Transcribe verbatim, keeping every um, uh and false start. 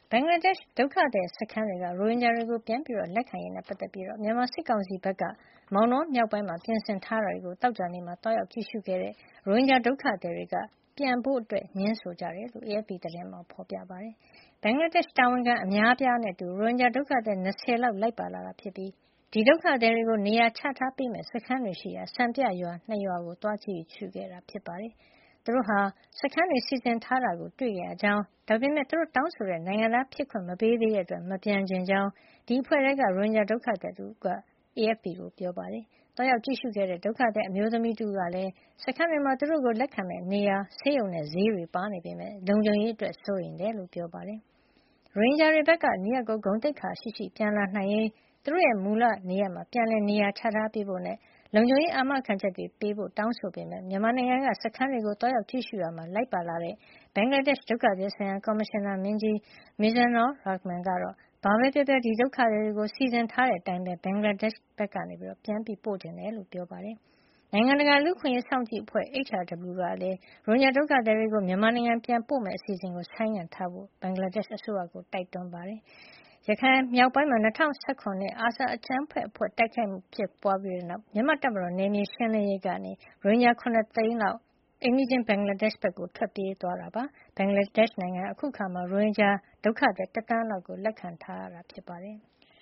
ဘင်္ဂလားဒေ့ရှ်ဒုက္ခသည်စခန်းတွေကရိုဟင်ဂျာတွေကိုပြန်ပြီးလက်ခံရေးနဲ့ပတ်သက်ပြီးမြန်မာစစ်ကောင်စီဘက်ကမောင်တောမြောက်ပိုင်းမှာပြင်ဆင်ထားတာတွေကိုသောကြာနေ့မှာတွားရောက်ကြည့်ရှုခဲ့တဲ့ရိုဟင်ဂျာဒုက္ခသည်တွေကပြန်ဖို့ငြင်းဆိုကြတယ်လို့ A F P သတင်းမှာဖေါ်ပြပါတယ်။ဘင်္ဂလားဒေ့ရှ်တာဝန်ခံအများအပြားနဲ့အတူရိုဟင်ဂျာဒုက္ခသည်၂၀လောက်လိုက်ပါလာတာဖြစ်ပြီးဒီဒုက္ခသည်တွေကိုနေရာချထားပေးမယ့်စခန်းတွေရှိရာစံပြရွာ၂ရွာကိုသွားကြည့်ရှုခဲ့တာဖြစ်ပါတယ်။သူတို့ဟာစခန်းတွေစီစဉ်ထားတာကိုတွေ့ခဲ့ရကြောင်းဒါပေမဲ့သူတို့တောင်းဆိုတဲ့နိုင်ငံသားဖြစ်ခွင့်မပေးသေးတဲ့အတွက်မပြန်ချင်ကြောင်းဒီအဖွဲ့ထဲကရိုဟင်ဂျာဒုက္ခသည်တဦးက A F P ကိုပြောပါတယ်။သွားရောက်ကြည့်ရှုခဲ့တဲ့ဒုက္ခသည်အမျိုးသမီးတဦးကလည်းစခန်းတွေမှာသူတို့ကိုလက်ခံမယ့်နေရာဆေးရုံနဲ့ဈေးတွေပါနေပေမဲ့လုံခြုံရေးအတွက်စိုးရိမ်တယ်လို့ပြောပါတယ်။ရိုဟင်ဂျာတွေဘက်ကနေရပ်ကိုဂုဏ်သိက္ခာရှိရှိပြန်လာနိုင်ရေးသူတို့ရဲ့မူလနေရပ်မှာပြန်လည်နေရာချထားပေးဖို့နဲ့လုံခြုံရေးအာမခံချက်တွေပေးဖို့တောင်းဆိုပေမဲ့မြန်မာနိုင်ငံကစခန်းတွေကိုတွားရောက်ကြည့်ရှုရာမှာလိုက်ပါလာတဲ့ဘင်္ဂလားဒေ့ရှ်ဒုက္ခသည်ဆိုင်ရာကော်မရှင်နာမင်းကြီး Mizanur Rahman ကတော့ဘာပဲပြောပြောဒီဒုက္ခသည်တွေကိုစီစဉ်ထားတဲ့အတိုင်းပဲဘင်္ဂလားဒေ့ရှ်ဘက်ကနေပြန်ပို့ချင်တယ်လို့ပြောပါတယ်။နိုင်ငံတကာလူ့အခွင့်အရေးစောင့်ကြည့်အဖွဲ့ H R W ကလည်းရိုဟင်ဂျာဒုက္ခသည်တွေကိုမြန်မာနိုင်ငံပြန်ပို့မယ့်အစီအစဉ်ကိုဆိုင်းငံ့ထားဖို့ဘင်္ဂလားဒေ့ရှ်အစိုးရကိုတိုက်တွန်းပါတယ်။ရခိုင်မြောက်ပိုင်းမှာ၂၀၁၇ခုနှစ် ARSA အကြမ်းဖက်အဖွဲ့တိုက်ခိုက်မှုဖြစ်ပွါးပြီးတဲ့နောက်မြန်မာ့တပ်မတော်နယ်မြေရှင်းလင်းရေးကနေရိုဟင်ဂျာ၇သိန်းလောက်အိမ်နီးချင်းဘင်္ဂလားဒေ့ရှ်ဘက်ကိုထွက်ပြေးသွားတာပါ။ဘင်္ဂလားဒေ့ရှ်နိုင်ငံအခုအခါမှာရိုဟင်ဂျာဒုက္ခသည်တသန်းလောက်ကိုလက်ခံထားရတာဖြစ်ပါတယ်။